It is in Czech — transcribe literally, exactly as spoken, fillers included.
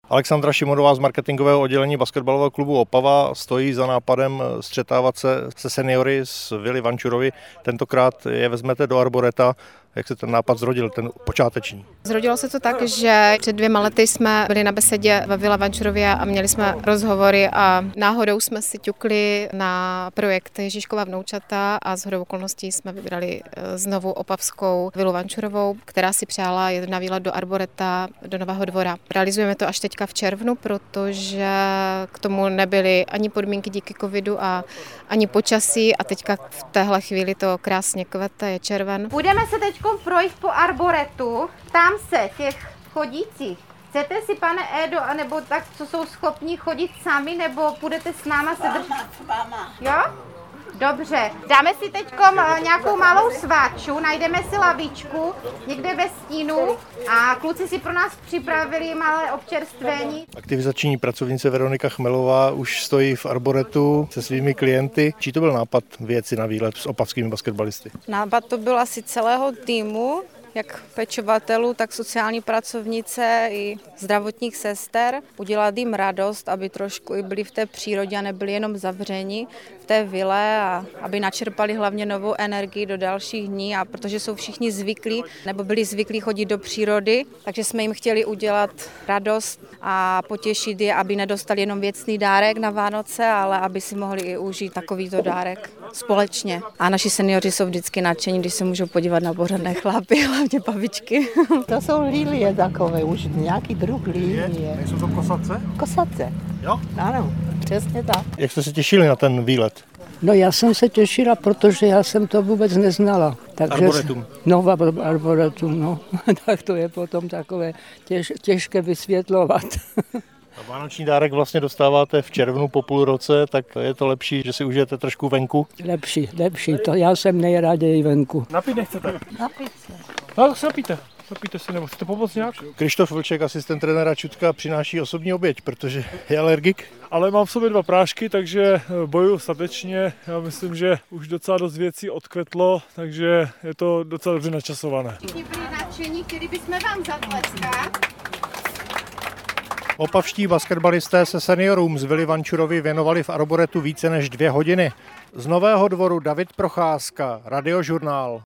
Alexandra Šimonová z marketingového oddělení basketbalového klubu Opava stojí za nápadem střetávat se se seniory z Vily Vančurovy. Tentokrát je vezmete do Arboreta. Jak se ten nápad zrodil, ten počáteční? Zrodilo se to tak, že před dvěma lety jsme byli na besedě ve Vile Vančurově a měli jsme rozhovory a náhodou jsme si ťukli na projekt Ježíškova vnoučata a shodou okolností jsme vybrali znovu opavskou Vilu Vančurovou, která si přála jet na výlet do Arboreta, do Nového Dvora. Realizujeme to až teďka v červnu, protože k tomu nebyly ani podmínky díky covidu a ani počasí a teďka v téhle chvíli to krásně kvete, je červen. Půjdeme se teď projít po Arboretu. Ptám se těch chodících. Chcete si, pane Édo, anebo tak, co jsou schopní chodit sami, nebo půjdete s náma se držet? Jo? Dobře. Dáme si teď nějakou malou sváču, najdeme si lavičku někde ve stínu a kluci si pro nás připravili malé občerstvení. Aktivizační pracovnice Veronika Chmelová už stojí v Arboretu se svými klienty. Čí to byl nápad vyjet si na výlet s opavskými basketbalisty? Nápad to byl asi celého týmu, jak pečovatelů, tak sociální pracovnice i zdravotních sester. Udělat jim radost, aby trošku i byli v té přírodě a nebyli jenom zavřeni v té vile a aby načerpali hlavně novou energii do dalších dní, a protože jsou všichni zvyklí nebo byli zvyklí chodit do přírody, takže jsme jim chtěli udělat radost a potěšit je, aby nedostali jenom věcný dárek na Vánoce, ale aby si mohli i užít takovýto dárek společně. A naši seniori jsou vždycky nadšení, když se můžou podívat na pořádné chlapy, hlavně babičky. To jsou lilie takové, už nějaký druh lilie. Nejsou to kosace? Kosace. Jo? Ano, přesně tak. Jak jste se těšili na ten výlet? No já jsem se těšila, protože já jsem to vůbec neznala. Takže Arboretum. No, Arboretum, no. Tak to je potom takové těž, těžké vysvětlovat. A vánoční dárek vlastně dostáváte v červnu po půl roce, tak je to lepší, že si užijete trošku venku? Lepší, lepší, to já jsem nejraději venku. Napít nechcete? Napít se. No tak se napijte. Napijte si, nebo chcete pomoct nějak? Krištof Vlček, asistent trenéra Čutka, přináší osobní oběť, protože je alergik. Ale mám v sobě dva prášky, takže bojuju statečně. Já myslím, že už docela dost věcí odkvetlo, takže je to docela dobře načasované. Všichni byli nadšení, chtěli bychom vám zatleskat. Opavští basketbalisté se seniorům z Vily Vančurovy věnovali v Arboretu více než dvě hodiny. Z Nového Dvoru David Procházka, Radiožurnál.